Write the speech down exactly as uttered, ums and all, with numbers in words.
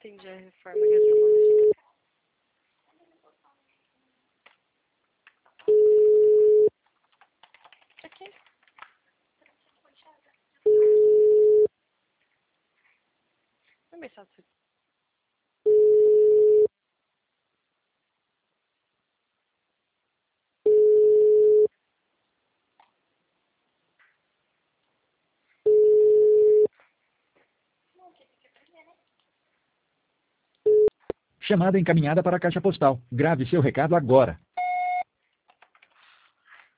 entendi a reforma que eles estão falando. Aqui. Vamos ver se ela... Chamada encaminhada para a caixa postal. Grave seu recado agora.